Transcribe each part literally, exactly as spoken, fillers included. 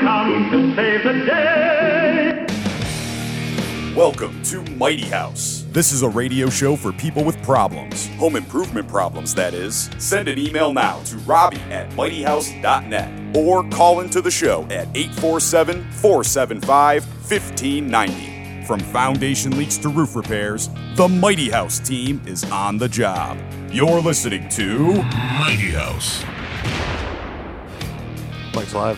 come to save the day. Welcome to Mighty House. This is a radio show for people with problems. Home improvement problems, that is. Send an email now to Robbie at mighty house dot net or call into the show at eight four seven, four seven five, one five nine zero. From foundation leaks to roof repairs, the Mighty House team is on the job. You're listening to Mighty House. Mike's live.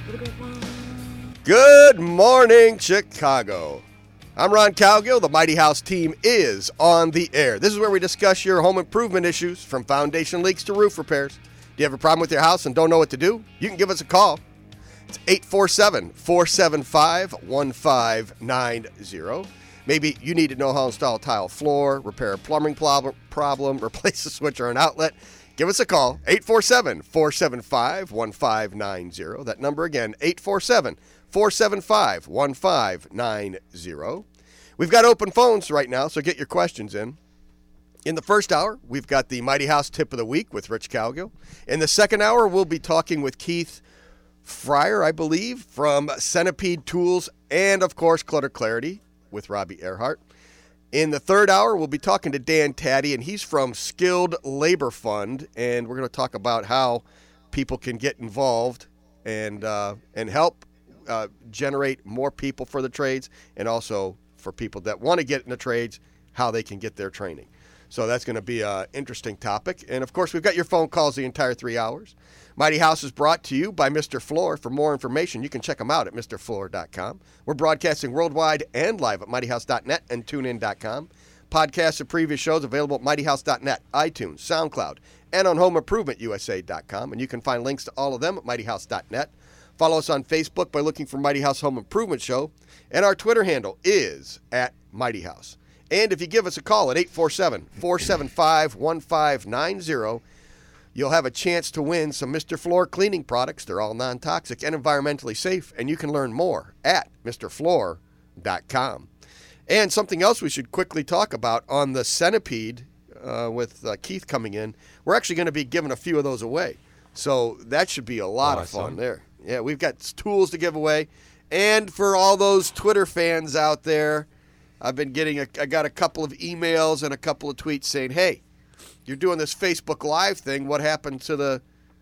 Good morning, Chicago. I'm Ron Cowgill. The Mighty House team is on the air. This is where we discuss your home improvement issues, from foundation leaks to roof repairs. Do you have a problem with your house and don't know what to do? You can give us a call. It's eight four seven, four seven five, one five nine zero. Maybe you need to know how to install a tile floor, repair a plumbing problem, problem, replace a switch or an outlet. Give us a call, eight four seven, four seven five, one five nine zero. That number again, eight four seven, four seven five, one five nine zero. We've got open phones right now, so get your questions in. In the first hour, we've got the Mighty House Tip of the Week with Rich Cowgill. In the second hour, we'll be talking with Keith Fryer, I believe, from Centipede Tools, and, of course, Clutter Clarity with Robbie Earhart. In the third hour, we'll be talking to Dan Taddy, and he's from Skilled Labor Fund, and we're going to talk about how people can get involved and uh, and help uh, generate more people for the trades, and also for people that want to get in the trades, how they can get their training. So that's going to be an interesting topic. And, of course, we've got your phone calls the entire three hours. Mighty House is brought to you by Mister Floor. For more information, you can check them out at Mr Floor dot com. We're broadcasting worldwide and live at mighty house dot net and tune in dot com. Podcasts of previous shows available at mighty house dot net, iTunes, SoundCloud, and on home improvement u s a dot com. And you can find links to all of them at mighty house dot net. Follow us on Facebook by looking for Mighty House Home Improvement Show. And our Twitter handle is at Mighty House. And if you give us a call at eight four seven, four seven five, one five nine zero, you'll have a chance to win some Mister Floor cleaning products. They're all non-toxic and environmentally safe, and you can learn more at Mr Floor dot com. And something else we should quickly talk about on the Centipede uh, with uh, Keith coming in, we're actually going to be giving a few of those away. So that should be a lot awesome. of fun there. Yeah, we've got tools to give away. And for all those Twitter fans out there, I've been getting a, I got a couple of emails and a couple of tweets saying, hey, you're doing this Facebook Live thing. What happened to the,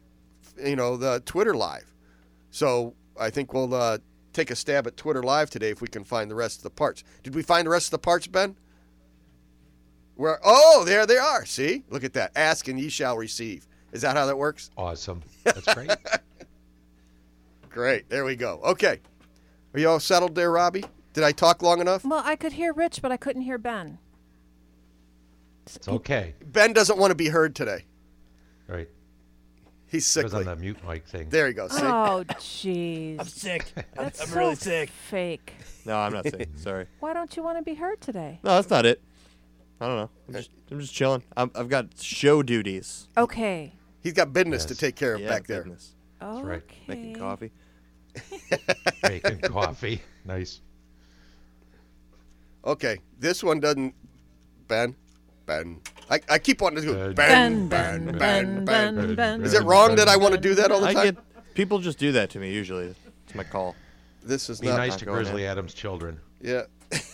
you know, the Twitter Live? So I think we'll uh, take a stab at Twitter Live today if we can find the rest of the parts. Did we find the rest of the parts, Ben? Where? Oh, there they are. See? Look at that. Ask and ye shall receive. Is that how that works? Awesome. That's great. Great. There we go. Okay. Are you all settled there, Robbie? Did I talk long enough? Well, I could hear Rich, but I couldn't hear Ben. It's okay. Ben doesn't want to be heard today. Right. He's sickly. It was on the mute mic thing. There you go. See? Oh, jeez. I'm sick. That's I'm so really sick. fake. No, I'm not sick. Sorry. Why don't you want to be heard today? No, that's not it. I don't know. I'm just, I'm just chilling. I'm, I've got show duties. Okay. He's got business Yes. to take care of Yeah, back there. business. Okay. right. Making coffee. Making coffee. Nice. Okay. This one doesn't. Ben. Ben. I, I keep wanting to do Ben, Ben, Ben, Ben, Ben, Ben, Ben. Ben, Ben. Is it wrong that I want to do that all the I time? get people just do that to me usually. It's my call. This is Be not. nice not to going Grizzly in. Adams' children. Yeah.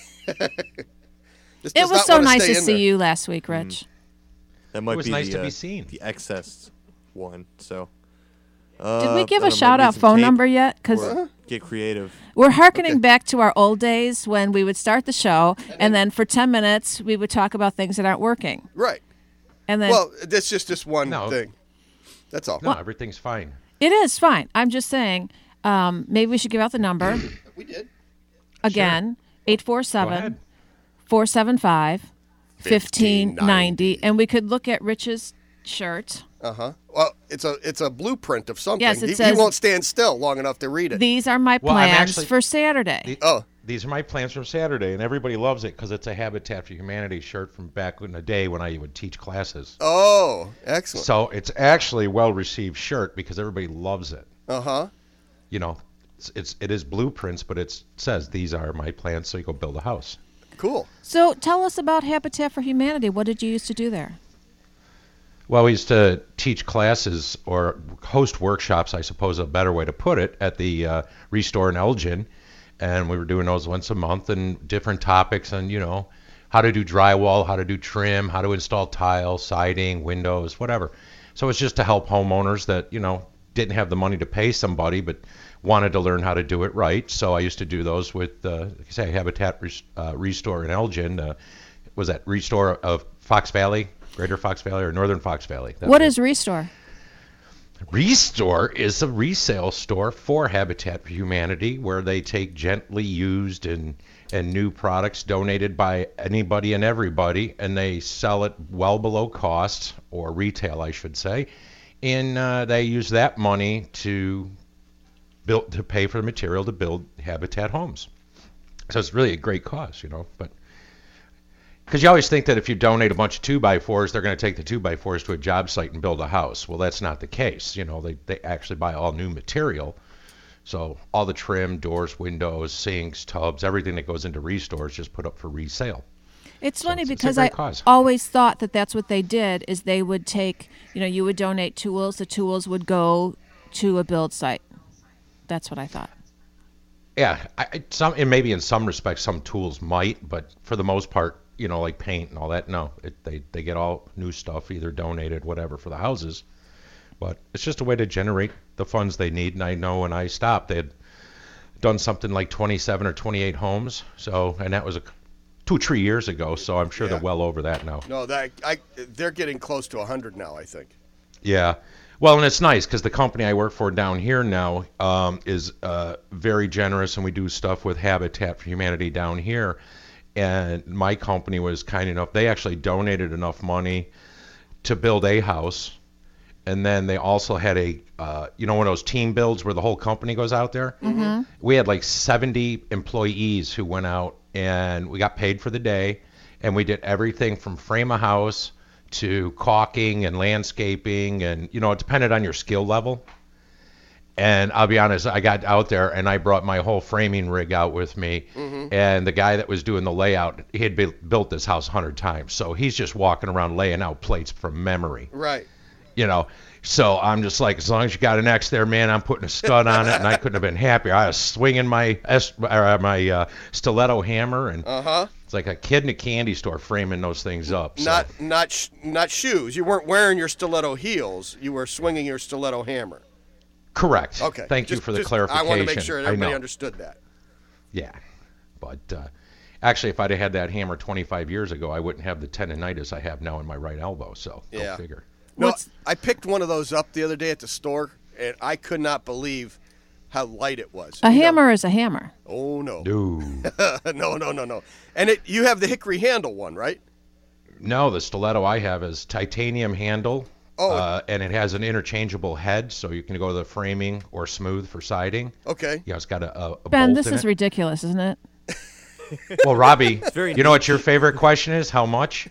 This It does was not so wanna nice stay to in see there. you last week, Rich. That might It was be nice the, to uh, be seen. the excess one. So. Did Uh, we give I a don't know, shout maybe out some phone tape number yet? Because or get creative. we're hearkening Okay. back to our old days when we would start the show, and then for ten minutes we would talk about things that aren't working. Right. And then Well, that's just this one No. thing. That's all. No, everything's fine. it is fine. I'm just saying, um, maybe we should give out the number We did. again: eight four Go seven, ahead. four seven five, fifteen ninety. ninety, and we could look at Rich's shirt. Uh huh. Well, it's a it's a blueprint of something. Yes, it he, says- he won't stand still long enough to read it. These are my Well, I'm plans actually- for Saturday. The- oh, These are my plans from Saturday, and everybody loves it because it's a Habitat for Humanity shirt from back in the day when I would teach classes. oh, excellent. So it's actually a well-received shirt because everybody loves it. Uh huh. You know, it's, it's it is blueprints, but it says these are my plans, so you go build a house. Cool. So tell us about Habitat for Humanity. What did you used to do there? Well, we used to teach classes or host workshops, I suppose a better way to put it, at the uh, Restore in Elgin. And we were doing those once a month and different topics and, you know, how to do drywall, how to do trim, how to install tile, siding, windows, whatever. So it's just to help homeowners that, you know, didn't have the money to pay somebody but wanted to learn how to do it right. So I used to do those with, uh, like I say, Habitat uh, Restore in Elgin. Uh, was that Restore of Fox Valley, Greater Fox Valley, or Northern Fox Valley? That What was. is Restore? Restore is a resale store for Habitat for Humanity where they take gently used and, and new products donated by anybody and everybody, and they sell it well below cost, or retail, I should say, and uh, they use that money to build to pay for the material to build Habitat homes. So it's really a great cause, you know, but because you always think that if you donate a bunch of two by fours, they're going to take the two by fours to a job site and build a house. Well, that's not the case. You know, they, they actually buy all new material. So all the trim, doors, windows, sinks, tubs, everything that goes into Restore is just put up for resale. It's So funny it's- it's a because great I cause. always thought that that's what they did is they would take, you know, you would donate tools, the tools would go to a build site. That's what I thought. Yeah, I, I- some and maybe in some respects some tools might, but for the most part, you know, like paint and all that, no, it, they they get all new stuff, either donated, whatever, for the houses. But it's just a way to generate the funds they need. And I know when I stopped, they had done something like twenty-seven or twenty-eight homes. So, and that was a, two or three years ago. So I'm sure Yeah. they're well over that now. No, that I they're getting close to one hundred now, I think. Yeah. Well, and it's nice because the company I work for down here now um, is uh, very generous, and we do stuff with Habitat for Humanity down here. And my company was kind enough, they actually donated enough money to build a house. And then they also had a, uh, you know, one of those team builds where the whole company goes out there? Mm-hmm. We had like seventy employees who went out, and we got paid for the day. And we did everything from frame a house to caulking and landscaping, and you know, it depended on your skill level. And I'll be honest, I got out there and I brought my whole framing rig out with me. Mm-hmm. And the guy that was doing the layout, he had be- built this house a hundred times, so he's just walking around laying out plates from memory. Right. You know, so I'm just like, as long as you got an X there, man, I'm putting a stud on it, and I couldn't have been happier. I was swinging my S- or my uh, stiletto hammer, and Uh huh. it's like a kid in a candy store framing those things up. So. Not not sh- not shoes. You weren't wearing your stiletto heels. You were swinging your stiletto hammer. Correct. Okay. Thank you Just- for the just- clarification. I want to make sure that I everybody know. understood that. Yeah, but uh, actually, if I'd have had that hammer twenty-five years ago, I wouldn't have the tendonitis I have now in my right elbow. So go Yeah. figure. No, What's- I picked one of those up the other day at the store, and I could not believe how light it was. A You know- hammer is a hammer. Oh no. Dude. no, no, no, no. And it you have the hickory handle one, right? No, the stiletto I have is titanium handle. Oh. Uh, and it has an interchangeable head, so you can go to the framing or smooth for siding. Okay. Yeah, it's got a, a, a Ben, bolt this in is it. ridiculous, isn't it? Well, Robbie, very you know what your favorite question is? How much?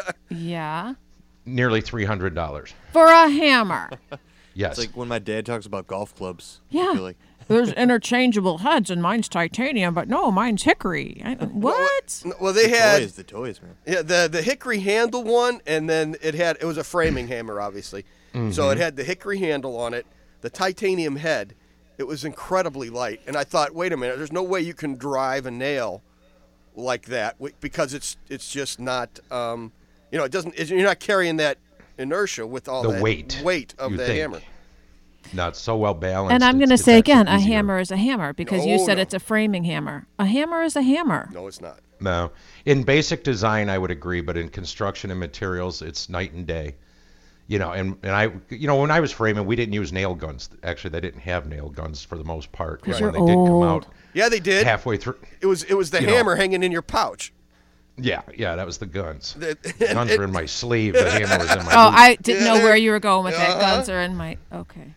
Yeah. Nearly three hundred dollars. For a hammer. Yes. It's like when my dad talks about golf clubs. I Yeah. feel like, There's interchangeable heads, and mine's titanium, but no, mine's hickory. I, what? Well, they had toys, the toys, man. yeah the the hickory handle one, and then it had it was a framing hammer, obviously. So it had the hickory handle on it, the titanium head. It was incredibly light, and I thought, wait a minute, there's no way you can drive a nail like that wi- because it's it's just not, um, you know, it doesn't. You're not carrying that inertia with all The that weight, weight of you the think. hammer. Not so well balanced. And I'm it's- going to it's say actually again, a easier. hammer is a hammer because you No, said no. it's a framing hammer. A hammer is a hammer. No, it's not. No. In basic design, I would agree, but in construction and materials, it's night and day. You know, and, and I, you know, when I was framing, we didn't use nail guns. Actually, they didn't have nail guns for the most part. 'Cause When you're they did come old. out Yeah, they did. halfway through. It was it was the You know. hammer hanging in your pouch. Yeah, yeah, that was the guns. The- The guns it- were in my sleeve. The hammer was in my Oh, boot. I didn't Yeah, know where there- you were going with that. Uh-huh. Guns are in my. Okay.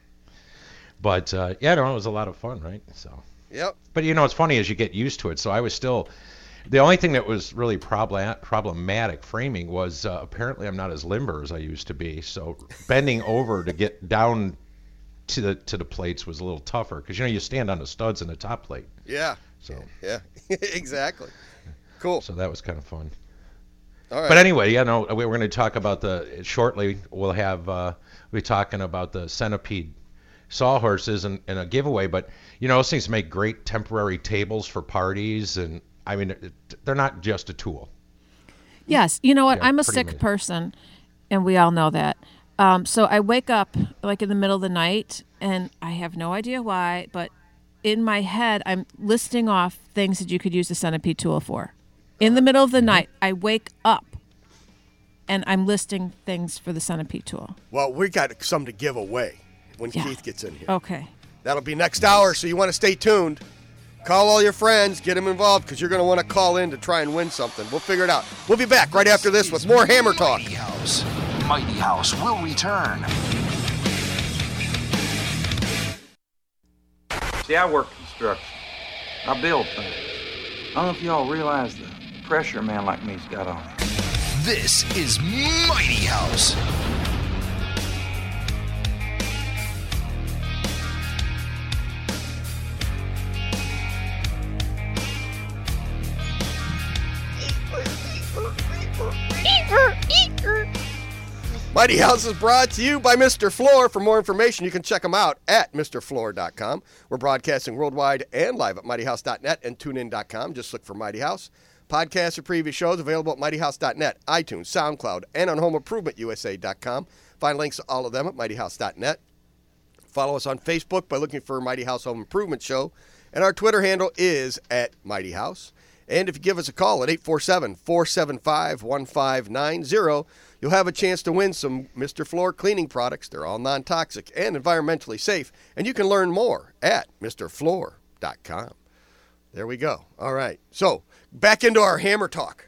But uh, yeah, no, it was a lot of fun, right? So, Yep. but you know, what's funny is you get used to it. So I was still. The only thing that was really probla- problematic framing was uh, apparently I'm not as limber as I used to be. So bending over to get down to the to the plates was a little tougher because you know you stand on the studs in the top plate. Yeah. So Yeah. Exactly. Cool. so that was kind of fun. All right. But anyway, yeah, no, we- we're going to talk about the shortly. We'll have uh, we'll be talking about the Centipede sawhorses and, and a giveaway. But you know, those things make great temporary tables for parties, and I mean, it- they're not just a tool. Yes. You know what? Yeah, I'm a pretty sick amazing. person, and we all know that. Um, so I wake up like in the middle of the night, and I have no idea why, but in my head, I'm listing off things that you could use the centipede tool for. In the middle of the night, I wake up, and I'm listing things for the centipede tool. Well, we got some to give away when Yeah. Keith gets in here. Okay. That'll be next hour, so you want to stay tuned. Call all your friends, get them involved, because you're going to want to call in to try and win something. We'll figure it out. We'll be back right after this with more Hammer Talk. Mighty House. Mighty House will return. See, I work construction. I build things. I don't know if y'all realize the pressure a man like me's got on him. This is Mighty House. Mighty House is brought to you by Mister Floor. For more information, you can check them out at Mr Floor dot com. We're broadcasting worldwide and live at Mighty House dot net and tune in dot com. Just look for Mighty House. Podcasts or previous shows available at Mighty House dot net, iTunes, SoundCloud, and on Home Improvement U S A dot com. Find links to all of them at Mighty House dot net. Follow us on Facebook by looking for Mighty House Home Improvement Show. And our Twitter handle is at Mighty House. And if you give us a call at eight four seven, four seven five, one five nine zero, you'll have a chance to win some Mister Floor cleaning products. They're all non-toxic and environmentally safe. And you can learn more at Mr Floor dot com. There we go. All right. So, back into our Hammer Talk.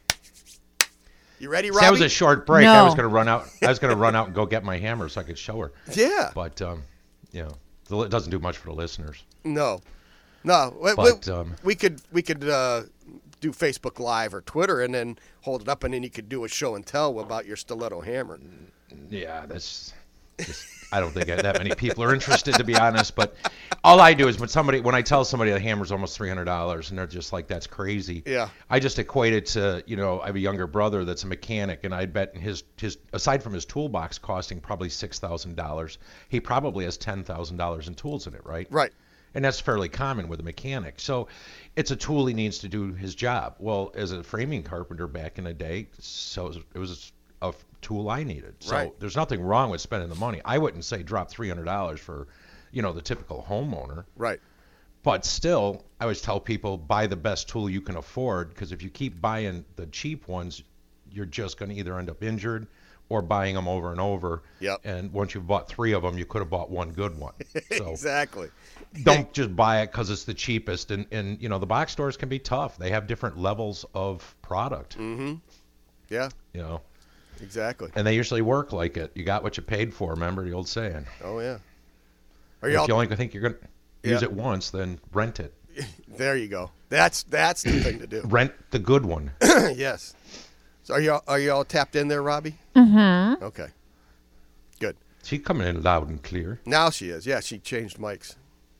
You ready, Robbie? That was a short break. No. I was going to run out. I was going to run out and go get my hammer so I could show her. Yeah. But um, you know, it doesn't do much for the listeners. No. No. We, But, we, um, we could, we could uh, do Facebook Live or Twitter and then hold it up, and then you could do a show and tell about your stiletto hammer. Yeah, that's. Just, I don't think that many people are interested, to be honest. But all I do is when somebody, when I tell somebody the hammer's almost three hundred dollars, and they're just like, "That's crazy." Yeah. I just equate it to, you know, I have a younger brother that's a mechanic, and I bet his his aside from his toolbox costing probably six thousand dollars, he probably has ten thousand dollars in tools in it, right? Right. And that's fairly common with a mechanic. So it's a tool he needs to do his job. Well, as a framing carpenter back in the day, so it was a tool I needed. So Right. there's nothing wrong with spending the money. I wouldn't say drop three hundred dollars for, you know, the typical homeowner. Right. But still, I always tell people buy the best tool you can afford, because if you keep buying the cheap ones, you're just going to either end up injured or buying them over and over. Yep. And once you've bought three of them, you could have bought one good one. So Exactly. don't just buy it because it's the cheapest. And, and, you know, the box stores can be tough. They have different levels of product, Mm-hmm. Yeah, you know, exactly. and they usually work like it. You got what you paid for. Remember the old saying. Oh, yeah. Are If y'all, you only think you're going to use Yeah. it once, then rent it. there you go. That's that's the thing to do. Rent the good one. Yes. So are y'all are y'all tapped in there, Robbie? Mm-hmm. Okay. Good. She's coming in loud and clear. Now she is. Yeah, she changed mics.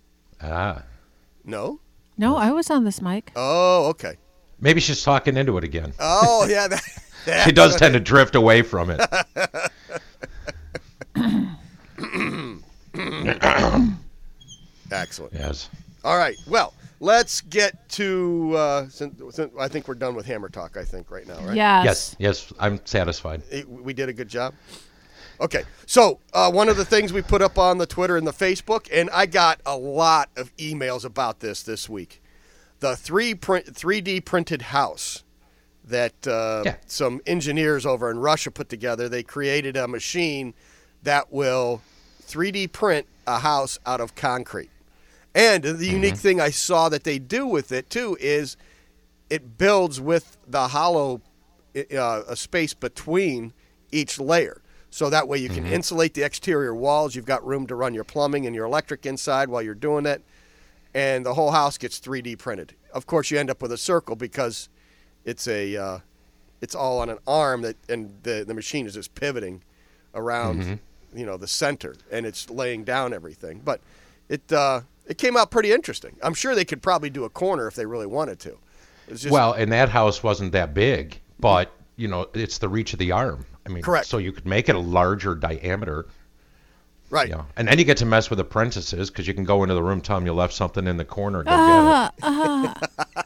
Ah. No? No, I was on this mic. Oh, okay. Maybe she's talking into it again. Oh, yeah. That, that's She does what- tend to drift away from it. Excellent. Yes. All right. Well, let's get to. Uh, since, since I think we're done with Hammer Talk. I think right now, right? Yes. Yes. Yes. I'm satisfied. It- we did a good job. Okay, so uh, one of the things we put up on the Twitter and the Facebook, and I got a lot of emails about this this week. The three print, three D printed house that uh, Yeah. some engineers over in Russia put together. They created a machine that will three D print a house out of concrete. And the unique thing I saw that they do with it too is it builds with the hollow uh, a space between each layer. So that way you can insulate the exterior walls. You've got room to run your plumbing and your electric inside while you're doing it. And the whole house gets three D printed. Of course, you end up with a circle because it's a uh, it's all on an arm that, and the the machine is just pivoting around, you know, the center, and it's laying down everything. But it uh, it came out pretty interesting. I'm sure they could probably do a corner if they really wanted to. It's just, Well, and that house wasn't that big, but you know, it's the reach of the arm. I mean, Correct. So you could make it a larger diameter. Right. You know, and then you get to mess with apprentices because you can go into the room, tell them you left something in the corner, go Uh, get it. uh,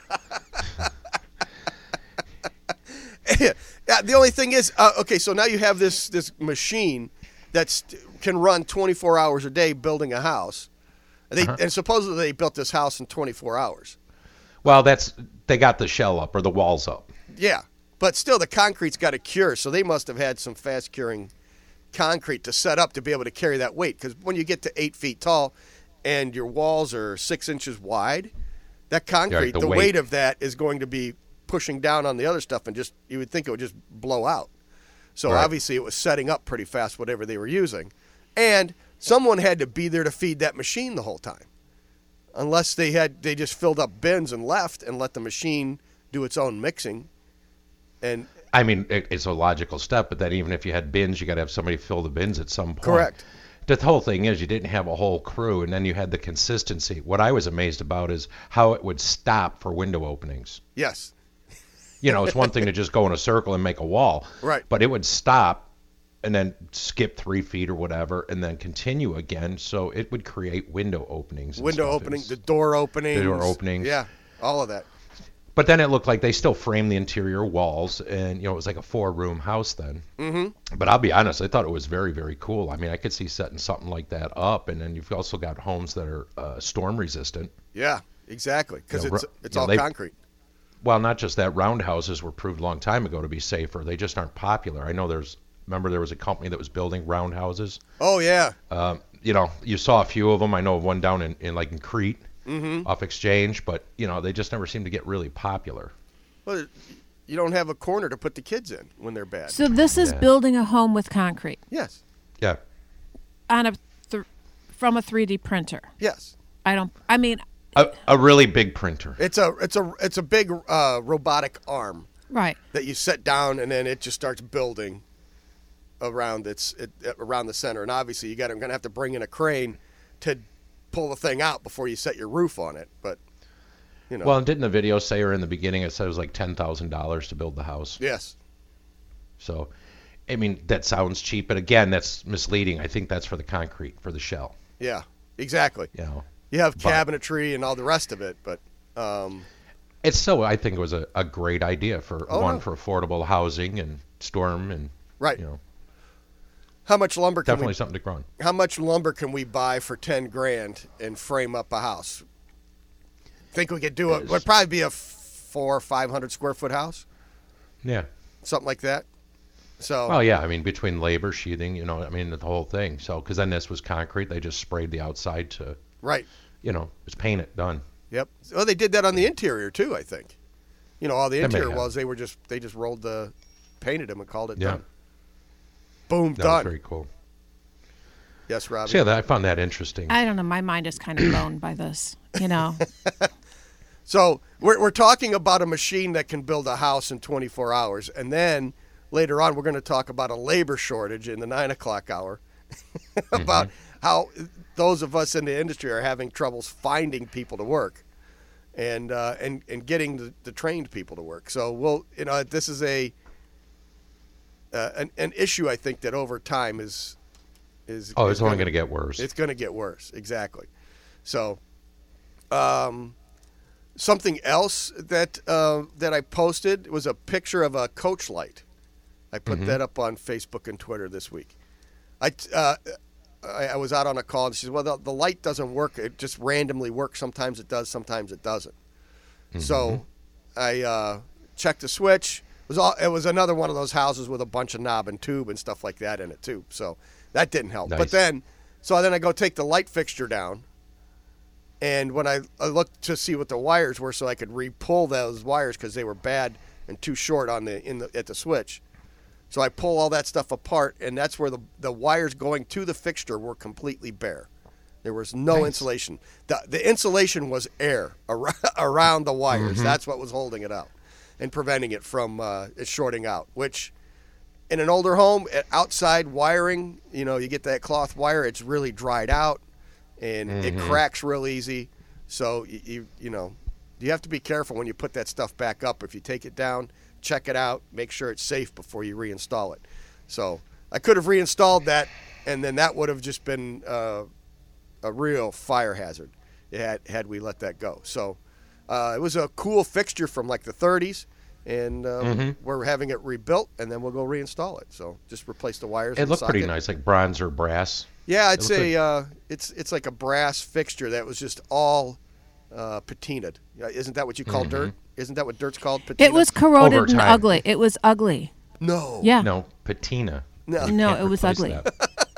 Yeah, the only thing is, uh, okay, so now you have this this machine that can run twenty-four hours a day building a house. They, Uh-huh. And supposedly they built this house in twenty-four hours. Well, that's they got the shell up or the walls up. Yeah, but still the concrete's got to cure, so they must have had some fast curing concrete to set up to be able to carry that weight. Because when you get to eight feet tall and your walls are six inches wide, that concrete, the the weight. weight of that is going to be pushing down on the other stuff, and just you would think it would just blow out. So Right. obviously it was setting up pretty fast, whatever they were using. And someone had to be there to feed that machine the whole time. Unless they had they just filled up bins and left and let the machine do its own mixing. And I mean, it, it's a logical step, but then even if you had bins, you got to have somebody fill the bins at some point. Correct. The whole thing is you didn't have a whole crew, and then you had the consistency. What I was amazed about is how it would stop for window openings. yes, You know, it's one thing to just go in a circle and make a wall. Right. But it would stop and then skip three feet or whatever and then continue again. So it would create window openings. and window stuff. opening, It's- the door openings. The door openings. Yeah, all of that. But then it looked like they still framed the interior walls, and, you know, it was like a four-room house then. Mm-hmm. But I'll be honest, I thought it was very, very cool. I mean, I could see setting something like that up, and then you've also got homes that are uh, storm-resistant. Yeah, exactly, because You know, it's ru- it's you know, all they- concrete. Well, not just that, roundhouses were proved a long time ago to be safer. They just aren't popular. I know there's, remember there was a company that was building roundhouses. Oh yeah, Um, you know, you saw a few of them. I know of one down in, in like in Crete, Mm-hmm. off Exchange, but you know they just never seem to get really popular. well, you don't have a corner to put the kids in when they're bad. so this is Yeah. building a home with concrete yes, Yeah. on a th- from a three D printer. yes. I don't. I mean, A, a really big printer. It's a it's a it's a big uh, robotic arm right. that you set down, and then it just starts building around its it, around the center. And obviously, you got I'm gonna have to bring in a crane to pull the thing out before you set your roof on it. But you know, Well, didn't the video say or in the beginning it said it was like ten thousand dollars to build the house? yes, So, I mean that sounds cheap, but again, that's misleading. I think that's for the concrete, for the shell. yeah, exactly. You know, You have But- cabinetry and all the rest of it, but um, it's so. I think it was a, a great idea for Oh, one no. for affordable housing and storm and right. you know How much lumber can definitely we something to grow on. how much lumber can we buy for ten grand and frame up a house? Think we could do it? Yes. Would probably be a four or five hundred square foot house, Yeah. something like that. So Well, yeah. I mean, between labor, sheathing, you know, I mean, the whole thing. So, because then this was concrete, they just sprayed the outside to, right, you know, just paint it, done. yep. Oh, they did that on the interior too. I think. You know, all the They may interior have. walls they were just they just rolled the painted them and called it Yeah. done. Boom, That done. was very cool. Yes, Robbie. So yeah, that, I found that interesting. I don't know. My mind is kind of blown by this. You know. So we're we're talking about a machine that can build a house in twenty-four hours, and then later on we're going to talk about a labor shortage in the nine o'clock hour, about how those of us in the industry are having troubles finding people to work, and uh, and and getting the, the trained people to work. So we'll you know this is a uh, an, an issue I think that over time is is oh, is it's only gonna- going to get worse. it's going to get worse. Exactly. So, um, something else that uh, that I posted was a picture of a coach light. I put Mm-hmm. that up on Facebook and Twitter this week. I, uh, I I was out on a call and she said, "Well, the, the light doesn't work. It just randomly works. Sometimes it does. Sometimes it doesn't." Mm-hmm. So, I uh, checked the switch. It was all, it was another one of those houses with a bunch of knob and tube and stuff like that in it too. So that didn't help. But Nice. then, so then I go take the light fixture down, and when I, I looked to see what the wires were, so I could re-pull those wires because they were bad and too short on the in the at the switch. So I pull all that stuff apart, and that's where the the wires going to the fixture were completely bare. There was no Nice. insulation. The the insulation was air around, around the wires. That's what was holding it out and preventing it from uh, it shorting out. Which, in an older home, at outside wiring, you know, you get that cloth wire, it's really dried out, and it cracks real easy. So you, you you know, you have to be careful when you put that stuff back up. If you take it down, check it out, make sure it's safe before you reinstall it. So I could have reinstalled that, and then that would have just been uh, a real fire hazard had, had we let that go. So uh, it was a cool fixture from like the thirties, and um, Mm-hmm. we're having it rebuilt, and then we'll go reinstall it. So just replace the wires. It and looked pretty socket. nice, like bronze or brass. Yeah, It it's looked a uh, it's it's like a brass fixture that was just all uh, patinaed. Yeah, Isn't that what you call dirt? Isn't that what dirt's called? Patina? It was corroded Over and time. ugly. It was ugly. no. Yeah. No, patina. No. No, Can't it was replace ugly.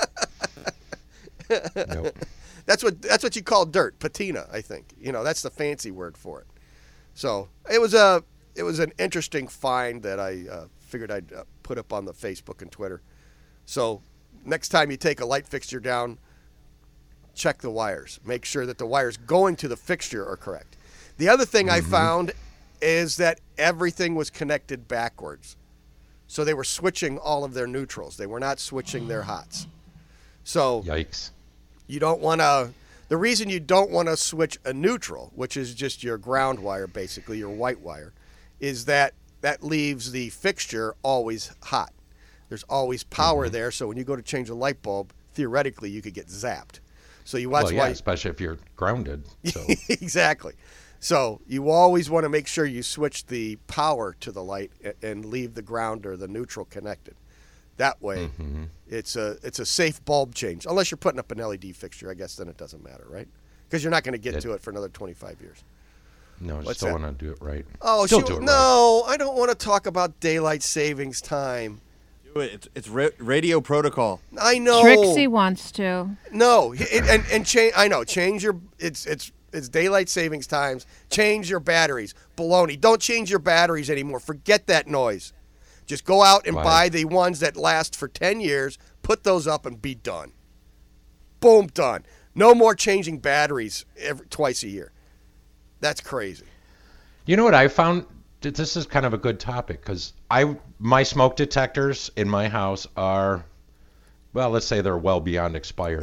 that. Nope. That's what that's what you call dirt, patina. I think you know that's the fancy word for it. So it was a it was an interesting find that I uh, figured I'd uh, put up on the Facebook and Twitter. So next time you take a light fixture down, check the wires. Make sure that the wires going to the fixture are correct. The other thing I found is that everything was connected backwards. So they were switching all of their neutrals. They were not switching their hots. So Yikes. you don't want to, the reason you don't want to switch a neutral, which is just your ground wire, basically, your white wire, is that that leaves the fixture always hot. There's always power Mm-hmm. there, so when you go to change a light bulb, theoretically, you could get zapped. So you watch Well, yeah, why. especially if you're grounded. So. Exactly. So you always want to make sure you switch the power to the light a- and leave the ground or the neutral connected. That way, Mm-hmm. it's a it's a safe bulb change. Unless you're putting up an L E D fixture, I guess then it doesn't matter, right? Because you're not going to get It- to it for another twenty-five years. No, I What's still that? want to do it right. Oh, still shoot. do it right. No, I don't want to talk about daylight savings time. Do it. It's, it's ra- radio protocol. I know. Trixie wants to. No, it, and and change. I know. Change your. It's it's it's daylight savings times. Change your batteries. Baloney. Don't change your batteries anymore. Forget that noise. Just go out and Why? buy the ones that last for ten years. Put those up and be done. Boom, done. No more changing batteries every twice a year. That's crazy. You know what I found? Th- This is kind of a good topic because I my smoke detectors in my house are, well, let's say they're well beyond expired.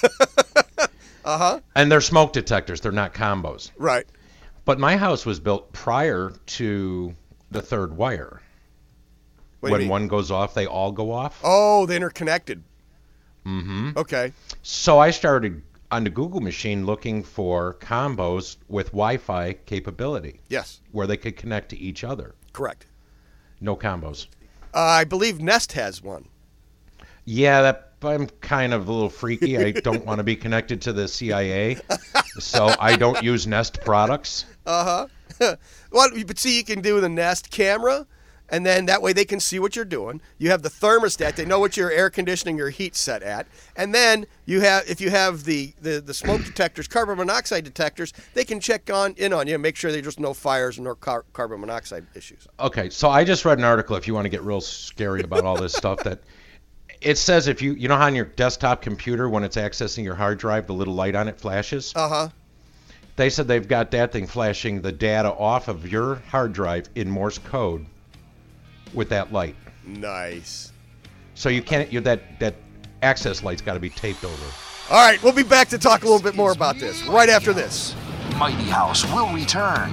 Uh huh. And they're smoke detectors. They're not combos. Right. But my house was built prior to the third wire. What do you When mean? one goes off, they all go off. Oh, the interconnected. Mm-hmm. Okay. So I started on the Google machine looking for combos with Wi-Fi capability Yes. where they could connect to each other. Correct. No combos. Uh, I believe Nest has one. Yeah, that I'm kind of a little freaky. I don't want to be connected to the C I A, so I don't use Nest products. Uh huh. Well, but see, you can do the Nest camera, and then that way they can see what you're doing. You have the thermostat; they know what your air conditioning, your heat set at, and then you have, if you have the the, the smoke detectors, carbon monoxide detectors, they can check on in on you and make sure there's just no fires and no car, carbon monoxide issues. Okay, so I just read an article. If you want to get real scary about all this stuff, that it says if you you know how on your desktop computer when it's accessing your hard drive, the little light on it flashes. Uh huh. They said they've got that thing flashing the data off of your hard drive in Morse code with that light. Nice. So you can't. You that that access light's got to be taped over. All right, we'll be back to talk a little bit more about this right after this. Mighty House will return.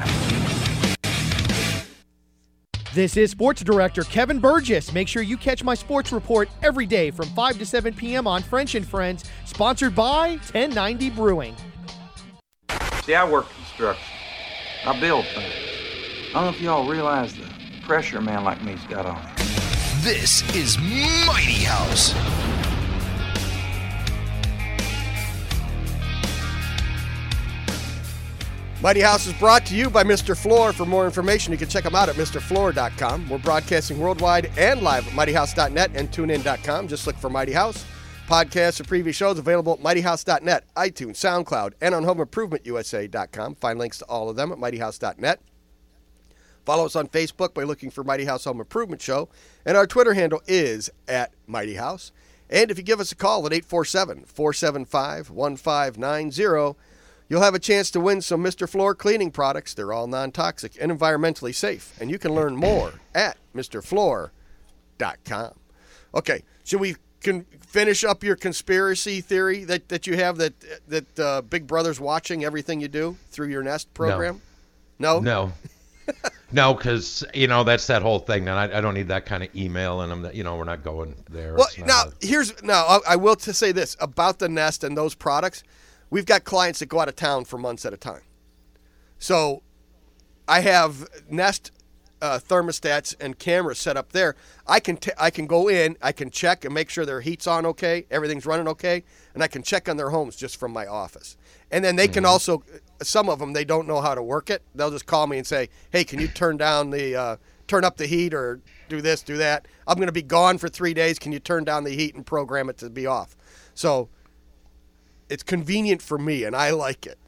This is Sports Director Kevin Burgess. Make sure you catch my sports report every day from five to seven p.m. on French and Friends, sponsored by ten ninety Brewing. See, I work construction. I build things. I don't know if y'all realize the pressure a man like me's got on him. This is Mighty House. Mighty House is brought to you by Mister Floor. For more information, you can check them out at Mr Floor dot com. We're broadcasting worldwide and live at Mighty House dot net and tune in dot com. Just look for Mighty House. Podcasts and previous shows available at Mighty House dot net, iTunes, SoundCloud, and on Home Improvement U S A dot com. Find links to all of them at Mighty House dot net. Follow us on Facebook by looking for Mighty House Home Improvement Show. And our Twitter handle is at Mighty House. And if you give us a call at eight four seven, four seven five, one five nine zero, you'll have a chance to win some Mister Floor cleaning products. They're all non-toxic and environmentally safe. And you can learn more at Mr Floor dot com. Okay, should we can finish up your conspiracy theory that, that you have that that uh, Big Brother's watching everything you do through your Nest program? No? No. No, because you know that's that whole thing. And I, I don't need that kind of email, and I'm not- you know we're not going there. Well, It's not now a- here's now I, I will to say this about the Nest and those products. We've got clients that go out of town for months at a time. So I have Nest uh, thermostats and cameras set up there. I can t- I can go in, I can check and make sure their heat's on okay, everything's running okay, and I can check on their homes just from my office. And then they can Mm-hmm. also, some of them they don't know how to work it. They'll just call me and say, "Hey, can you turn down the uh, turn up the heat or do this, do that? I'm going to be gone for three days. Can you turn down the heat and program it to be off?" So it's convenient for me, and I like it.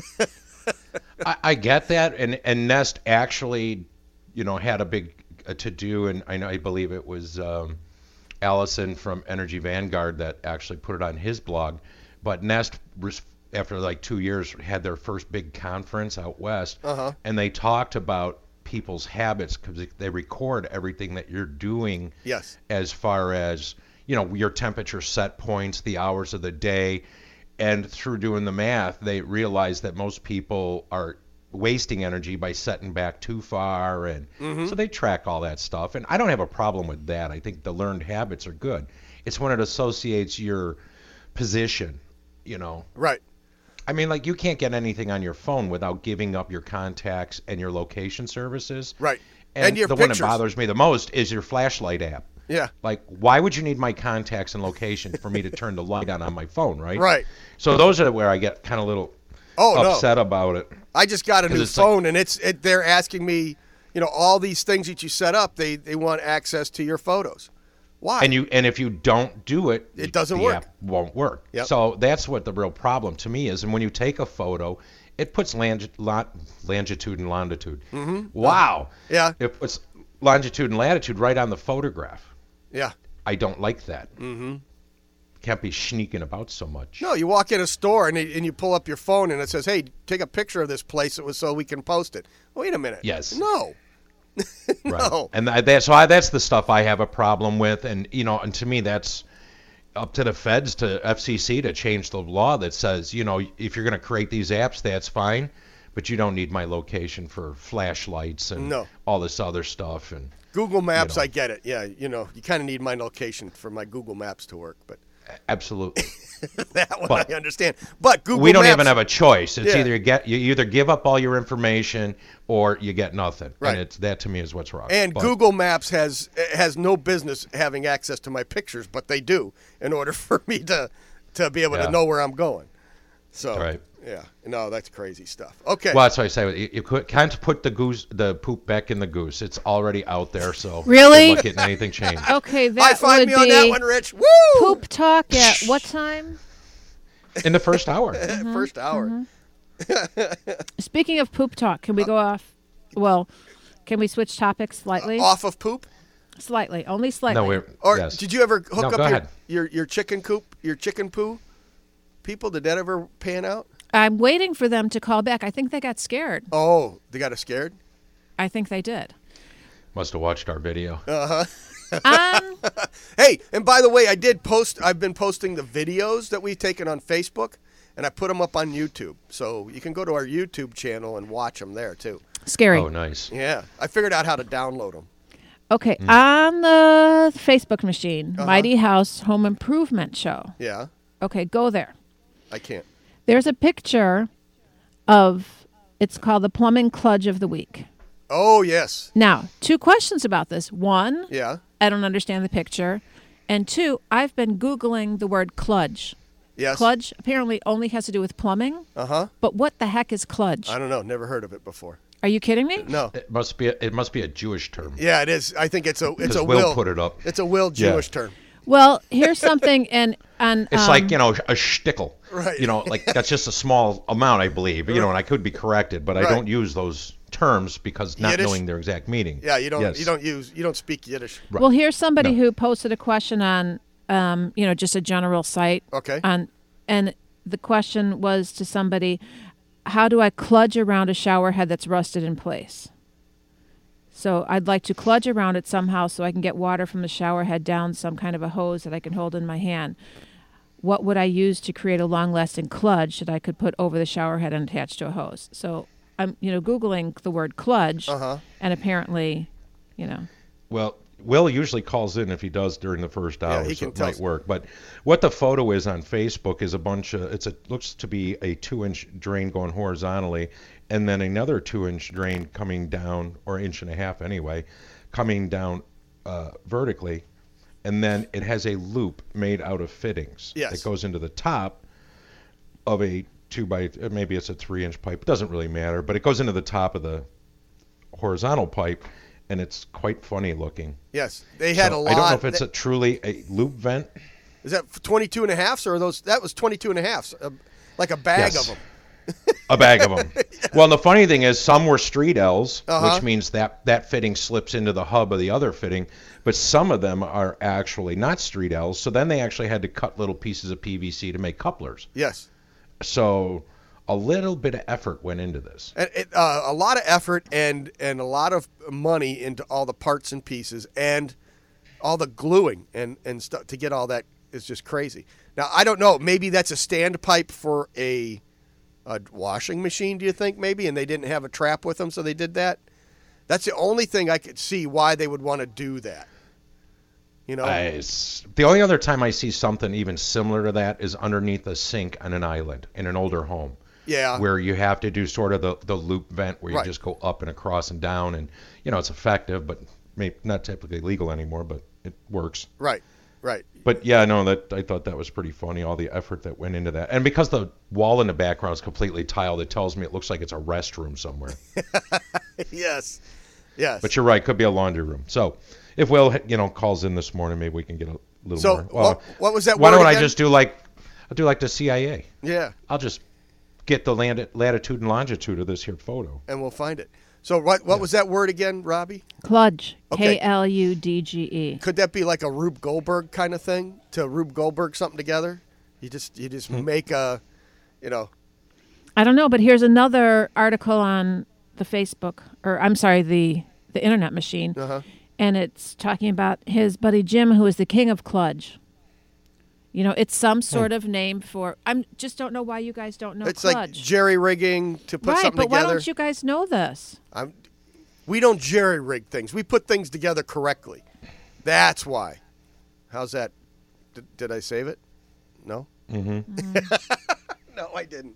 I, I get that, and and Nest actually, you know, had a big uh, to do, and I know I believe it was um, Allison from Energy Vanguard that actually put it on his blog. But Nest, res- after like two years, had their first big conference out west, Uh-huh. and they talked about people's habits because they record everything that you're doing. Yes. As far as you know, your temperature set points, the hours of the day. And through doing the math, they realized that most people are wasting energy by setting back too far. And Mm-hmm. so they track all that stuff. And I don't have a problem with that. I think the learned habits are good. It's when it associates your position, you know. Right. I mean, like, you can't get anything on your phone without giving up your contacts and your location services. Right. And, And your the one pictures. that bothers me the most is your flashlight app. Yeah. Like, why would you need my contacts and location for me to turn the light on on my phone, right? Right. So those are where I get kind of a little Oh, no. upset about it. I just got a 'Cause new it's like- phone, and it's it, they're asking me, you know, all these things that you set up. They they want access to your photos. Why? And you and if you don't do it, It doesn't the work. app won't work. Yep. So that's what the real problem to me is. And when you take a photo, it puts lang- la- longitude and longitude. Mm-hmm. Wow. Yeah. It puts longitude and latitude right on the photograph. Yeah. I don't like that. Mm-hmm. Can't be sneaking about so much. No, you walk in a store and it, and you pull up your phone and it says, "Hey, take a picture of this place. It was so we can post it." Wait a minute. Yes. No. Right. No. And th- that's why that's the stuff I have a problem with. And you know, and to me, that's up to the feds, to F C C, to change the law that says, you know, if you're going to create these apps, that's fine, but you don't need my location for flashlights and No. all this other stuff. And Google Maps, know. I get it. Yeah, you know, you kind of need my location for my Google Maps to work, but absolutely, that one But- I understand. But Google we don't Maps, even have a choice. It's Yeah. either you get you either give up all your information or you get nothing. Right. And it's that to me is what's wrong. And But- Google Maps has has no business having access to my pictures, but they do in order for me to to be able Yeah. to know where I'm going. So Right. yeah, no, that's crazy stuff. Okay, Well, that's why I say you, you could- can't put the goose, the poop back in the goose. It's already out there, so Really? good luck getting anything changed. Okay, high that five would me be on that one, Rich. Woo! poop talk at what time? In the first hour. First hour. Speaking of poop talk, can we go off? Well, can we switch topics slightly? Off of poop. Slightly, only slightly. No, we're Or yes. did you ever hook No, up go your, ahead. your your chicken coop, your chicken poo? People, did that ever pan out? I'm waiting for them to call back. I think they got scared. Oh, they got us scared. I think they did. Must have watched our video. Um, Hey, and by the way, I did post. I've been posting the videos that we've taken on Facebook, and I put them up on YouTube. So you can go to our YouTube channel and watch them there too. scary. Oh, nice. Yeah, I figured out how to download them. Okay, Hmm. on the Facebook machine, Uh-huh. Mighty House Home Improvement Show. Yeah, Okay, go there. I can't. There's a picture of, it's called the Plumbing Kludge of the Week. Oh yes, Now, two questions about this. One, yeah, I don't understand the picture. And two, I've been Googling the word kludge. yes. Kludge apparently only has to do with plumbing. Uh huh. But what the heck is kludge? I don't know. Never heard of it before. Are you kidding me? No. It must be a, it must be a Jewish term. Yeah, it is. I think it's a it's Because a Will will. put it up. It's a will Yeah. Jewish term. Well, here's something, and on It's um, like, you know, a shtickle. Right. You know, like that's just a small amount, I believe. You know, and I could be corrected, but I Right. don't use those terms because not Yiddish? knowing their exact meaning. Yeah, you don't Yes. you don't use you don't speak Yiddish. Well, here's somebody No. who posted a question on, um, you know, just a general site. Okay. On, and the question was to somebody, how do I kludge around a shower head that's rusted in place? So I'd like to kludge around it somehow so I can get water from the shower head down some kind of a hose that I can hold in my hand. What would I use to create a long-lasting kludge that I could put over the shower head and attach to a hose? So I'm, you know, Googling the word kludge, Uh-huh. and apparently, you know. Well, Will usually calls in if he does during the first hour, he so can it tell might us. work. But what the photo is on Facebook is a bunch of, it's a looks to be a two-inch drain going horizontally, and then another two-inch drain coming down, or inch and a half anyway, coming down uh, vertically, and then it has a loop made out of fittings Yes. that goes into the top of a two by, maybe it's a three-inch pipe. It doesn't really matter, but it goes into the top of the horizontal pipe, and it's quite funny looking. Yes, they had So a lot. I don't know if it's that- a truly a loop vent. Is that twenty-two and a halves, or are those? That was twenty-two and a halves, uh, like a bag Yes. of them. A bag of them. Well, the funny thing is, some were street L's, Uh-huh. which means that that fitting slips into the hub of the other fitting. But some of them are actually not street L's. So then they actually had to cut little pieces of P V C to make couplers. Yes. So a little bit of effort went into this. And it, uh, a lot of effort and and a lot of money into all the parts and pieces and all the gluing and and stuff to get all that is just crazy. Now I don't know. Maybe that's a standpipe for a, a washing machine. Do you think maybe? And they didn't have a trap with them, so they did that. That's the only thing I could see why they would want to do that. You know. I s the only other time I see something even similar to that is underneath a sink on an island in an older home. Yeah. Where you have to do sort of the, the loop vent where you Right. just go up and across and down, and you know it's effective, but maybe not typically legal anymore, but it works. Right. Right. But yeah, no, that I thought that was pretty funny, all the effort that went into that, and because the wall in the background is completely tiled, it tells me it looks like it's a restroom somewhere. Yes. Yes. But you're right, could be a laundry room. So if Will, you know, calls in this morning, maybe we can get a little So, more. what- what was that Why word don't I again? just do like, I'll do like the C I A. Yeah. I'll just get the land, latitude and longitude of this here photo. And we'll find it. So what what was that word again, Robbie? Kludge. Okay. K L U D G E. Could that be like a Rube Goldberg kind of thing? To Rube Goldberg something together? You just you just Hmm. make a, you know. I don't know, but here's another article on the Facebook, or I'm sorry, the the Internet Machine, Uh-huh. and it's talking about his buddy Jim, who is the king of kludge. You know, it's some sort of name for. I'm just don't know why you guys don't know It's like kludge. jerry rigging to put right, something but together. why don't you guys know this? I'm, we don't jerry rig things. We put things together correctly. That's why. How's that? Did, did I save it? No. Mm-hmm. No, I didn't.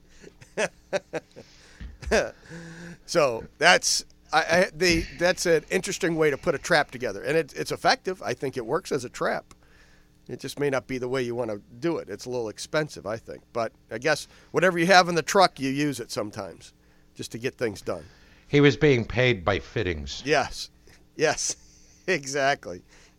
So that's I, I the that's an interesting way to put a trap together, and it, it's effective. I think it works as a trap. It just may not be the way you want to do it. It's a little expensive, I think. But I guess whatever you have in the truck, you use it sometimes, just to get things done. He was being paid by fittings. Yes, yes, exactly.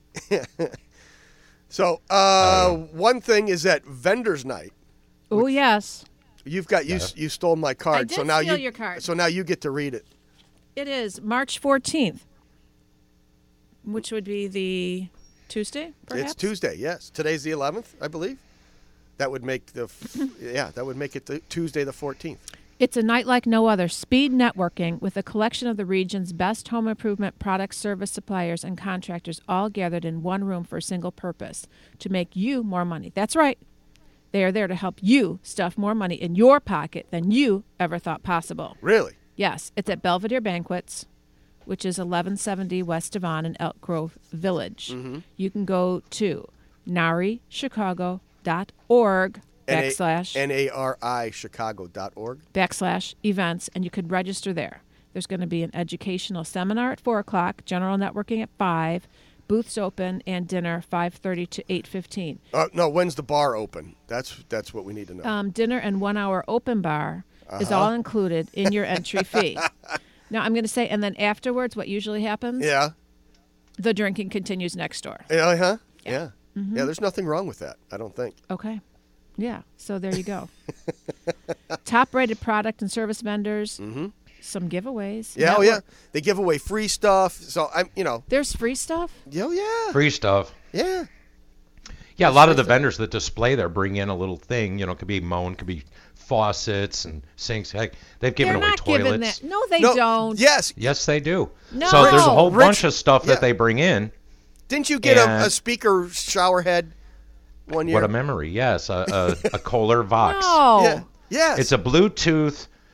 So uh, one thing is that vendors night. Oh yes, You've got you you stole my card, I did so now steal you your card. so now you get to read it. it is March fourteenth, which would be the Tuesday, perhaps? It's Tuesday. Yes, today's the eleventh, I believe. That would make the f- yeah, that would make it the Tuesday the fourteenth. It's a night like no other. Speed networking with a collection of the region's best home improvement products, service suppliers, and contractors all gathered in one room for a single purpose, to make you more money. That's right. They are there to help you stuff more money in your pocket than you ever thought possible. Really? Yes, it's at Belvedere Banquets, which is eleven seventy West Devon in Elk Grove Village. Mm-hmm. You can go to nari chicago dot org backslash N A R I Chicago dot org. backslash events, and you could register there. There's going to be an educational seminar at four o'clock, general networking at five, booths open, and dinner five thirty to eight fifteen. Uh, no, when's the bar open? That's that's what we need to know. Um, dinner and one-hour open bar is Uh-huh. all included in your entry fee. Now, I'm going to say, and then afterwards, what usually happens? Yeah. The drinking continues next door. Yeah, huh? Yeah. Yeah. Mhm. Yeah, there's nothing wrong with that, I don't think. Okay. Yeah, so there you go. Top-rated product and service vendors, Mm-hmm. some giveaways. Yeah, oh yeah. network- They give away free stuff. So I'm, you know. There's free stuff? Oh yeah. Free stuff. Yeah. Yeah, a lot of the vendors that display there bring in a little thing. You know, it could be moan, could be faucets and sinks. Heck, they've given They're away not toilets. giving that. No, they No, don't. Yes. Yes, they do. No. So there's a whole Rich- bunch of stuff yeah. that they bring in. Didn't you get a, And- a speaker shower head one year? What a memory! Yes, a, a, a Kohler Vox. No. Yeah. Yes. It's a Bluetooth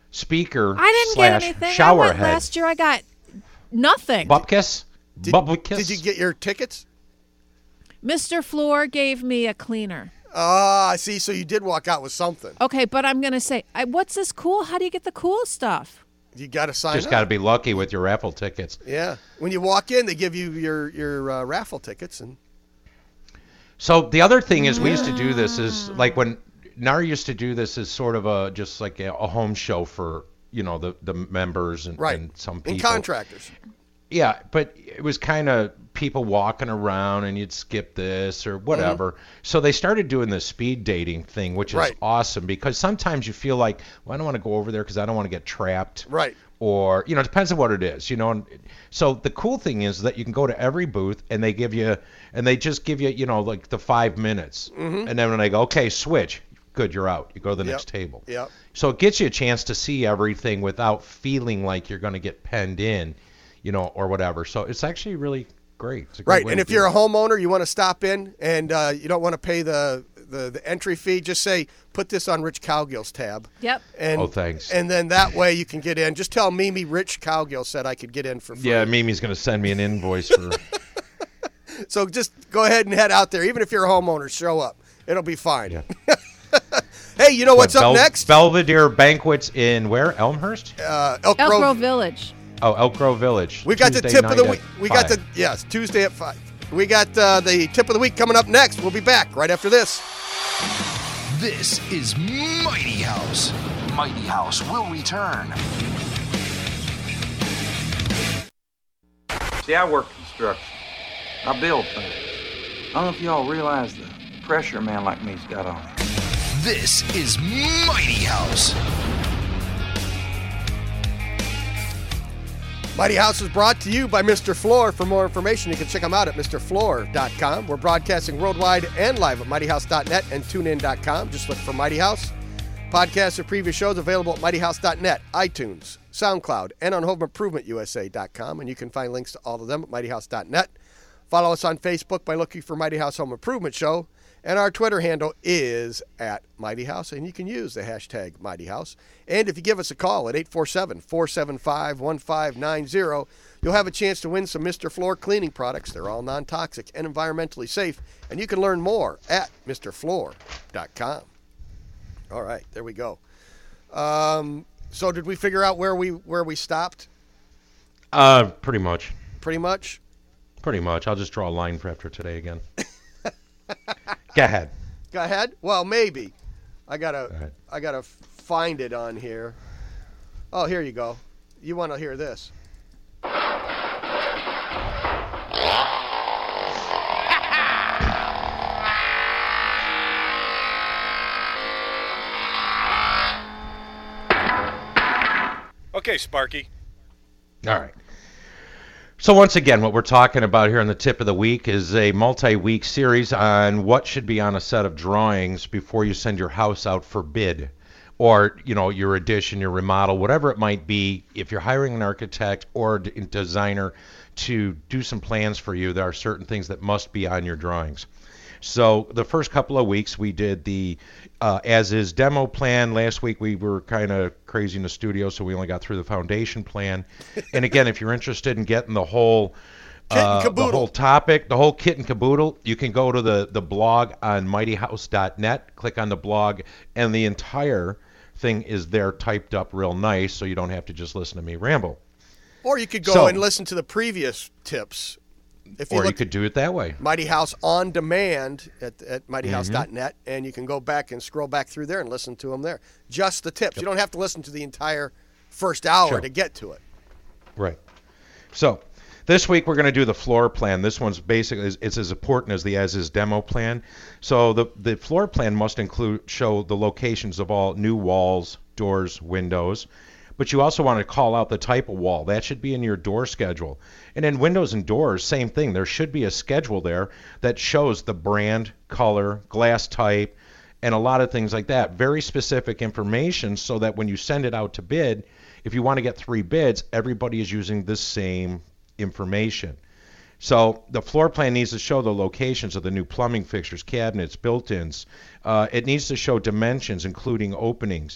speaker I didn't slash get anything. shower I went head. last year. I got nothing. Bupkis? Did, Bupkis? did you get your tickets? Mister Floor gave me a cleaner. Ah, I see. So you did walk out with something. Okay, but I'm going to say, I, what's this cool? How do you get the cool stuff? You got to sign Just up. got to be lucky with your raffle tickets. Yeah. When you walk in, they give you your your uh, raffle tickets, and So the other thing is we used to do this is like when N A R used to do this as sort of a just like a, a home show for, you know, the, the members and, right, and some people. and contractors. Yeah, but it was kind of people walking around and you'd skip this or whatever. Mm-hmm. So they started doing the speed dating thing, which is right. awesome because sometimes you feel like, well, I don't want to go over there because I don't want to get trapped. Right. Or, you know, it depends on what it is, you know. And so the cool thing is that you can go to every booth and they give you, and they just give you, you know, like the five minutes. Mm-hmm. And then when they go, okay, switch, good, you're out. You go to the yep. next table. Yep. So it gets you a chance to see everything without feeling like you're going to get penned in, you know, or whatever. So it's actually really great. It's a great right. way And to if you're it. a homeowner, you want to stop in and uh, you don't want to pay the, the, the entry fee, just say, put this on Rich Cowgill's tab. Yep. And, oh, thanks. And then that way you can get in. Just tell Mimi Rich Cowgill said I could get in for free. Yeah, Mimi's going to send me an invoice for. So just go ahead and head out there. Even if you're a homeowner, show up. It'll be fine. Yeah. Hey, you know what's Bel- up next? Belvedere Banquets in where? Elmhurst? Uh, Elk, Elk Grove. Grove Village. Oh, Elk Grove Village. We got Tuesday the tip of the night week. at We got five. the yes Tuesday at five. We got uh, the tip of the week coming up next. We'll be back right after this. This is Mighty House. Mighty House will return. See, I work construction. I build things. I don't know if y'all realize the pressure a man like me's got on him. This is Mighty House. Mighty House is brought to you by Mister Floor. For more information, you can check them out at Mr Floor dot com. We're broadcasting worldwide and live at Mighty House dot net and tune in dot com. Just look for Mighty House. Podcasts of previous shows available at Mighty House dot net, iTunes, SoundCloud, and on Home Improvement U S A dot com. And you can find links to all of them at Mighty House dot net. Follow us on Facebook by looking for Mighty House Home Improvement Show. And our Twitter handle is at Mighty House, and you can use the hashtag Mighty House. And if you give us a call at eight four seven, four seven five, one five nine zero, you'll have a chance to win some Mister Floor cleaning products. They're all non-toxic and environmentally safe, and you can learn more at Mr Floor dot com. All right, there we go. Um, so did we figure out where we where we stopped? Uh, pretty much. Pretty much? Pretty much. I'll just draw a line for after today again. Go ahead. Go ahead. Well, maybe. I gotta. Go ahead. I gotta find it on here. Oh, here you go. You want to hear this? Okay, Sparky. All right. So once again, what we're talking about here on the tip of the week is a multi-week series on what should be on a set of drawings before you send your house out for bid, or you know your addition, your remodel, whatever it might be. If you're hiring an architect or a d- designer to do some plans for you, there are certain things that must be on your drawings. So the first couple of weeks we did the uh, as-is demo plan. Last week we were kind of crazy in the studio, so we only got through the foundation plan. And again, if you're interested in getting the whole Kit and uh, the caboodle. whole topic, the whole kit and caboodle, you can go to the, the blog on mighty house dot net, click on the blog, and the entire thing is there typed up real nice, so you don't have to just listen to me ramble. Or you could go So- and listen to the previous tips. If Or you look could do it that way. Mighty House on demand at, at mighty house dot net, Mm-hmm. and you can go back and scroll back through there and listen to them there. Just the tips. You don't have to listen to the entire first hour Sure. to get to it. Right. So this week we're going to do the floor plan. This one's basically it's as important as the as-is demo plan. So the the floor plan must include show the locations of all new walls, doors, windows. But you also want to call out the type of wall. That should be in your door schedule. And in windows and doors, same thing. There should be a schedule there that shows the brand, color, glass type, and a lot of things like that. Very specific information so that when you send it out to bid, if you want to get three bids, everybody is using the same information. So the floor plan needs to show the locations of the new plumbing fixtures, cabinets, built-ins. Uh, it needs to show dimensions, including openings.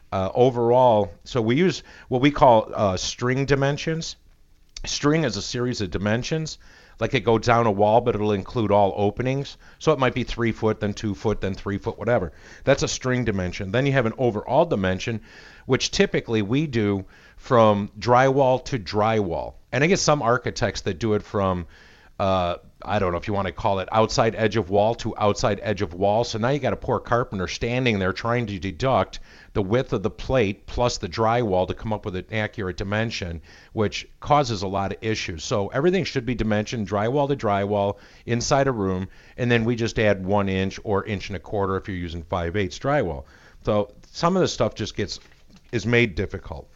Uh, overall, so we use what we call uh, string dimensions. String is a series of dimensions. Like it goes down a wall, but it'll include all openings. So it might be three foot, then two foot, then three foot, whatever. That's a string dimension. Then you have an overall dimension, which typically we do from drywall to drywall. And I get some architects that do it from, uh, I don't know if you want to call it outside edge of wall to outside edge of wall. So now you got a poor carpenter standing there trying to deduct the width of the plate plus the drywall to come up with an accurate dimension, which causes a lot of issues. So everything should be dimensioned drywall to drywall inside a room, and then we just add one inch or inch and a quarter if you're using five eighths drywall. So some of this stuff just gets is made difficult.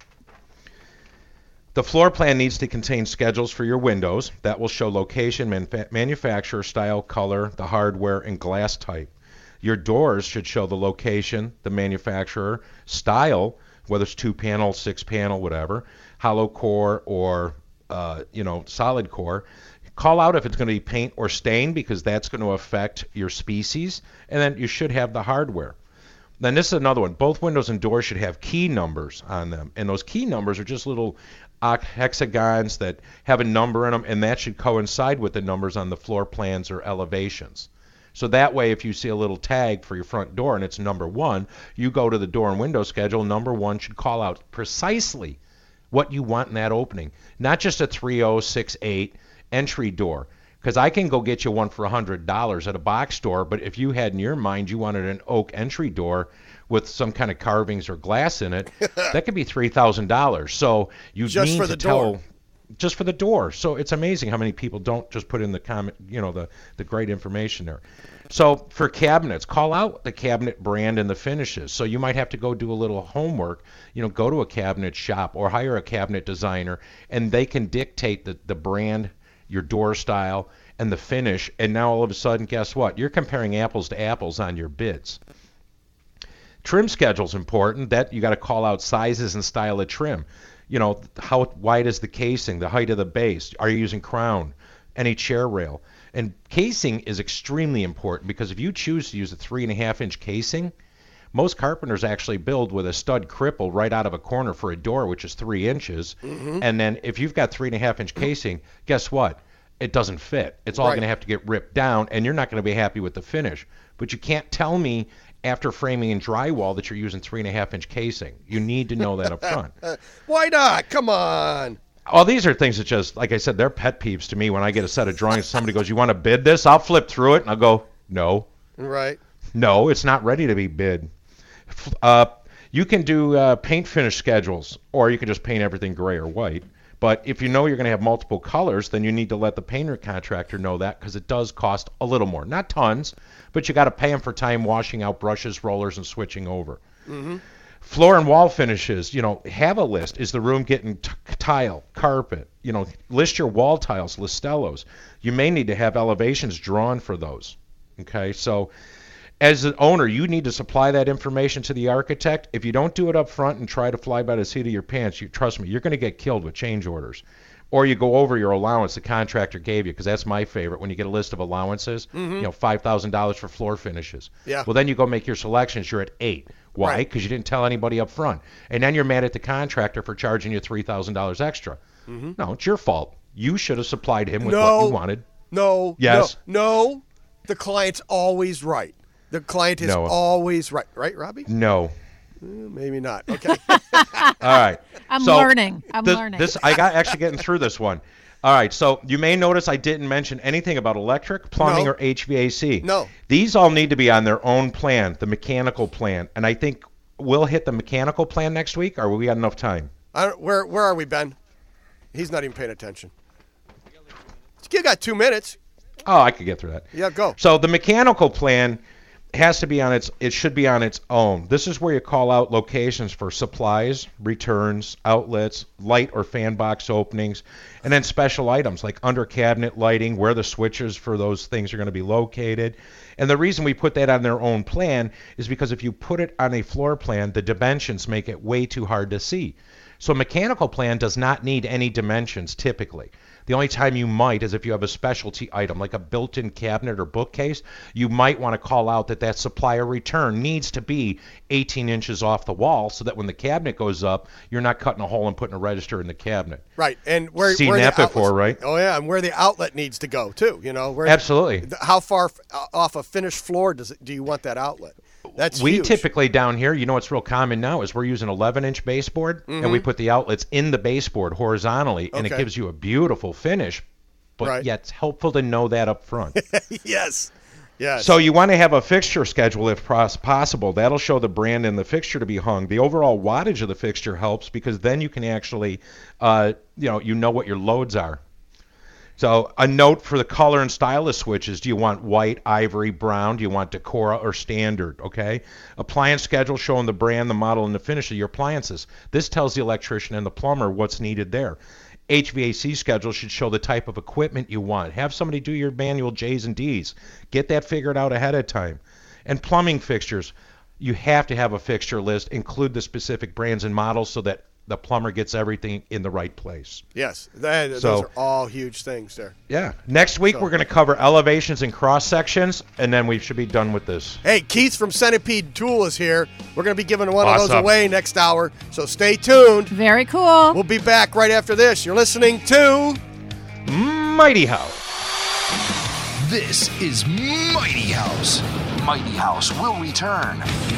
The floor plan needs to contain schedules for your windows that will show location, manfa- manufacturer, style, color, the hardware, and glass type. Your doors should show the location, the manufacturer, style, whether it's two panel, six panel, whatever, hollow core or uh, you know solid core. Call out if it's going to be paint or stain because that's going to affect your species, and then you should have the hardware. Then this is another one. Both windows and doors should have key numbers on them, and those key numbers are just little hexagons that have a number in them, and that should coincide with the numbers on the floor plans or elevations. So that way, if you see a little tag for your front door and it's number one, you go to the door and window schedule, number one should call out precisely what you want in that opening, not just a three oh six eight entry door. Because I can go get you one for one hundred dollars at a box store, but if you had in your mind you wanted an oak entry door with some kind of carvings or glass in it, that could be three thousand dollars. So you just need for to the tell... door. Just for the door. So it's amazing how many people don't just put in the comment, you know, the, the great information there. So for cabinets, call out the cabinet brand and the finishes. So you might have to go do a little homework, you know, go to a cabinet shop or hire a cabinet designer, and they can dictate the, the brand, your door style, and the finish. And now all of a sudden, guess what? You're comparing apples to apples on your bids. Trim schedule is important. That you got to call out sizes and style of trim. You know, how wide is the casing, the height of the base, are you using crown, any chair rail? And casing is extremely important because if you choose to use a three and a half inch casing, most carpenters actually build with a stud cripple right out of a corner for a door, which is three inches. Mm-hmm. And then if you've got three and a half inch casing, guess what? It doesn't fit. It's all Right. going to have to get ripped down, and you're not going to be happy with the finish. But you can't tell me after framing and drywall that you're using three and a half inch casing. You need to know that up front. Why not? Come on. All these are things that just, like I said, they're pet peeves to me. When I get a set of drawings, somebody goes, "You want to bid this?" I'll flip through it and I'll go, "No, Right. no, it's not ready to be bid." Uh, you can do uh, paint finish schedules, or you can just paint everything gray or white. But if you know you're going to have multiple colors, then you need to let the painter contractor know that because it does cost a little more. Not tons, but you got to pay them for time washing out brushes, rollers, and switching over. Mm-hmm. Floor and wall finishes, you know, have a list. Is the room getting t- tile, carpet? You know, list your wall tiles, listellos. You may need to have elevations drawn for those. Okay, so as an owner, you need to supply that information to the architect. If you don't do it up front and try to fly by the seat of your pants, you trust me, you're going to get killed with change orders. Or you go over your allowance the contractor gave you, because that's my favorite. When you get a list of allowances, Mm-hmm. you know, five thousand dollars for floor finishes. Yeah. Well, then you go make your selections. You're at eight. Why? Right. Because you didn't tell anybody up front. And then you're mad at the contractor for charging you three thousand dollars extra. Mm-hmm. No, it's your fault. You should have supplied him with No. what you wanted. No. Yes. No. No. The client's always right. The client is No. always right. Right, Robbie? No. Eh, Maybe not. Okay. All right. I'm So, learning. I'm this, learning. This I got actually getting through this one. All right, so you may notice I didn't mention anything about electric, plumbing, No. or H V A C. No. These all need to be on their own plan, the mechanical plan. And I think we'll hit the mechanical plan next week, or we got enough time? I don't, where Where are we, Ben? He's not even paying attention. You got two minutes. Oh, I could get through that. Yeah, go. So the mechanical plan has to be on its, it should be on its own. This is where you call out locations for supplies, returns, outlets, light or fan box openings, and then special items like under cabinet lighting, where the switches for those things are going to be located. And the reason we put that on their own plan is because if you put it on a floor plan, the dimensions make it way too hard to see. So a mechanical plan does not need any dimensions typically. The only time you might is if you have a specialty item like a built-in cabinet or bookcase. You might want to call out that that supplier return needs to be eighteen inches off the wall so that when the cabinet goes up, you're not cutting a hole and putting a register in the cabinet. Right, and where Seen where that the before, outlets- right? Oh yeah, and where the outlet needs to go too. You know, where Absolutely. How far f- off a finished floor does it, do you want that outlet? That's we huge. typically down here, you know what's real common now is we're using eleven inch baseboard, Mhm. and we put the outlets in the baseboard horizontally, and it Okay. gives you a beautiful finish. But Right. yet it's helpful to know that up front. Yes. Yes. So you want to have a fixture schedule if pos- possible. That'll show the brand and the fixture to be hung. The overall wattage of the fixture helps because then you can actually, uh, you know, you know what your loads are. So a note for the color and style of switches. Do you want white, ivory, brown? Do you want Decora or standard? Okay. Appliance schedule showing the brand, the model, and the finish of your appliances. This tells the electrician and the plumber what's needed there. H V A C schedule should show the type of equipment you want. Have somebody do your manual J's and D's. Get that figured out ahead of time. And plumbing fixtures. You have to have a fixture list. Include the specific brands and models so that the plumber gets everything in the right place. Yes, that, those So- are all huge things there. Yeah. Next week, So- we're going to cover elevations and cross sections, and then we should be done with this. Hey, Keith from Centipede Tool is here. We're going to be giving one of those Awesome. away next hour, so stay tuned. Very cool. We'll be back right after this. You're listening to Mighty House. This is Mighty House. Mighty House will return